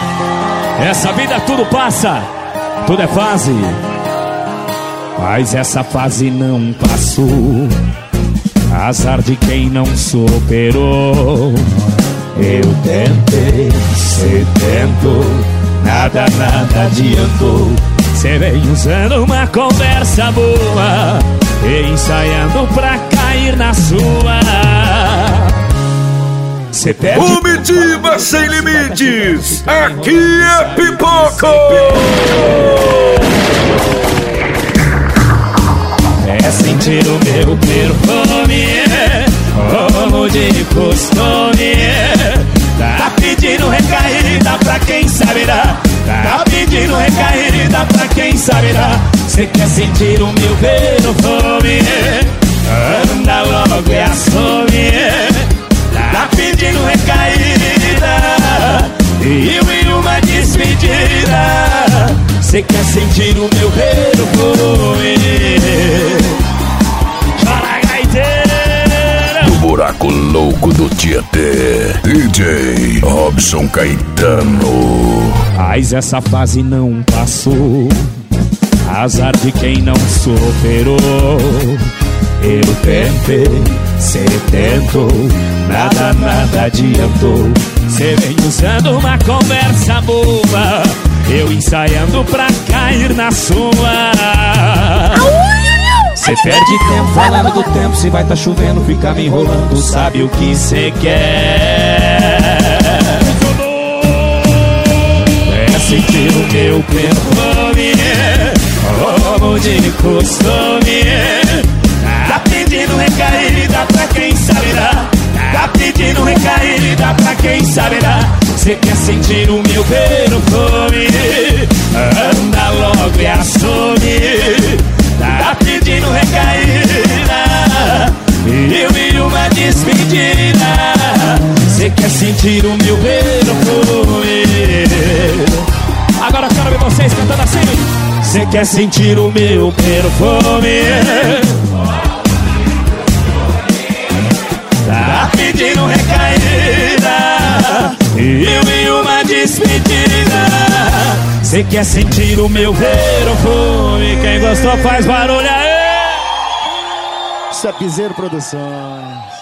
Essa vida tudo passa, tudo é fase, mas essa fase não passou. Azar de quem não superou. Eu tentei, cê tentou, nada adiantou. Cê vem usando uma conversa boa e ensaiando pra cair na sua. Cê perde. Comitiva Sem Limites, aqui é pipoco. É sentir o meu perfume, como de costume. Tá pedindo recaída pra quem saberá. Tá pedindo recaída pra quem saberá. Cê quer sentir o meu perfume, anda logo e assume. Tá pedindo recaída e uma despedida. Cê quer sentir o meu perfume. Chora, gaiteira. Do buraco louco do Tietê, DJ Robson Caetano. Mas essa fase não passou. Azar de quem não superou. Eu tentei, cê tentou, nada adiantou. Cê vem usando uma conversa boa, eu ensaiando pra cair na sua. Cê perde tempo falando do tempo, se vai tá chovendo, fica me enrolando, sabe o que cê quer? É sentir o meu perfume, como de costume. Tá pedindo recaída pra quem saberá. Tá pedindo recaída pra quem saberá. Cê quer sentir o meu perfume, anda logo e assume. Tá pedindo recaída e uma despedida. Cê quer sentir o meu perfume. Agora eu quero ver vocês cantando assim. Cê quer sentir o meu perfume, tá pedindo recaída e uma despedida. Cê quer sentir o meu perfume. Quem gostou faz barulho aí. Sapizeiro Produções.